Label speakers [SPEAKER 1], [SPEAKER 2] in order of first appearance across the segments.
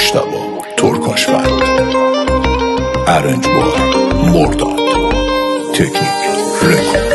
[SPEAKER 1] مجتبی ترکاشفند، ارنجبار مرداد، تکنیک رکورد.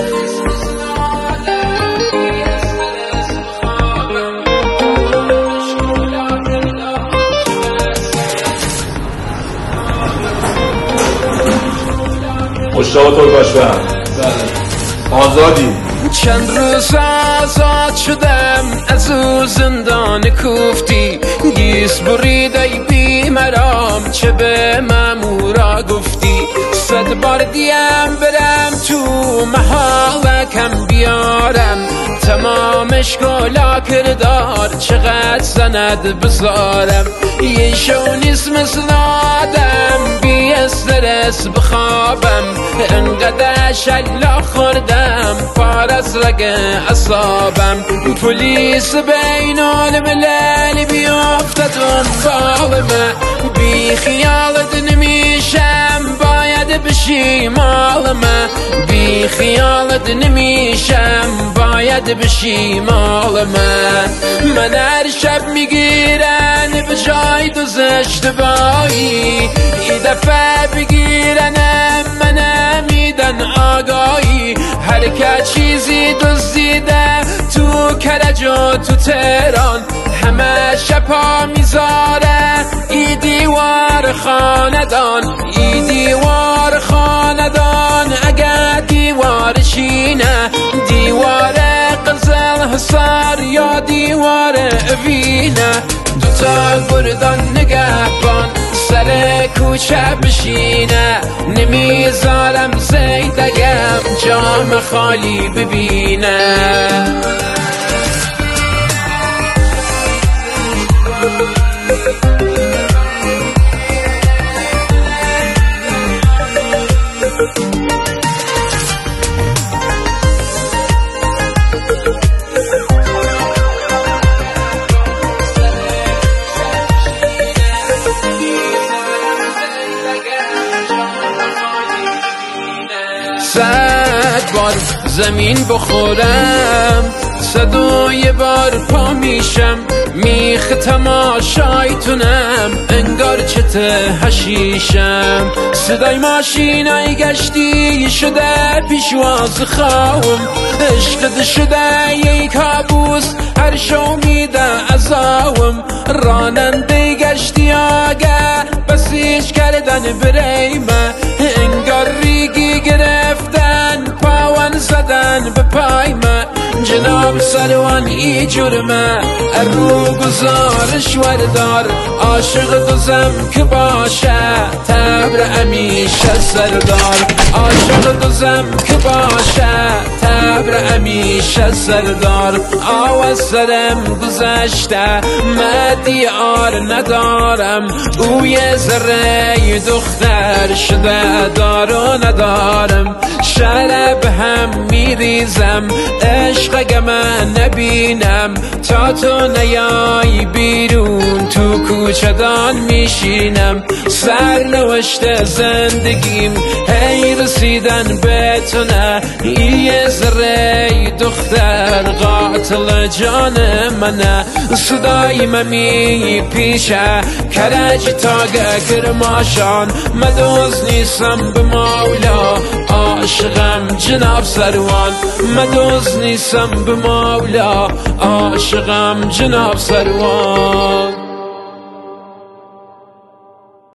[SPEAKER 2] مجتبی ترکاشفند، آزادی.
[SPEAKER 3] چند روز آزاد شدم از او زندان کوفتی، گیس برید ای بی مرام چه به مامورا گفتی. 100 بار دیم برم تو محالکم بیارم، تمامش گلا کردار چقدر زند بزارم. یه شو نیست مثل آدم بی استرس بخوابم، انقدر شلا خوردم پار از رگ اعصابم. پلیس بین الملل بیافته دنبالمه، بی خیالت نمیشم باید بشی مالمه، بی خیالت نمیشم باید بشی مالمه. من هر شب میگیرن به جای دوز اشتباهی، این دفعه بگیرنم منم میدن آگاهی. هر که چیزی دزدیده تو کرج و تو تهران، همه شپا میذاره ای دیوار خاندان، ای دیوار خاندان. اگر دیوار شینه دیوار قزل حصار یا دیوار اوینه، دوتا گردان نگهبان سر کوچه بشینه. نمیذارم زیدگم جام خالی ببینه. صد بار زمین بخورم 101 بار پا میشم، میخ تماشایتونم انگار چته حشیشم. صدای ماشینای گشتی شده پیشواز خواهم، عشقت شده یک کابوس هر شو میده عذاوم. راننده گشتی آگه بسیج کردن بریمه، انگار ریگی گرفتن پاون زدن به پایمه. جناب سروان ای جرمه رو گزارش وردار، عاشق دوزم که باشه تبر امیشه سردار، عاشق دوزم که باشه تبر امیشه سردار. آواز سرم گذشته مدیار ندارم، او یه ذره دختر شده دار و ندارم. شرب هم میریزم عشق اگه من نبینم، تا تو نیای بیرون تو کوچه دان میشینم. سرنوشت زندگیم هی رسیدن به تو نه، یه ذره دختر قاتل جان منه. صدای من میپیشه کرج تا گرماشان، مدوز نیستم به مولا عاشقم جناب سروان، مدوز نیستم به مولا عاشقم جناب سروان.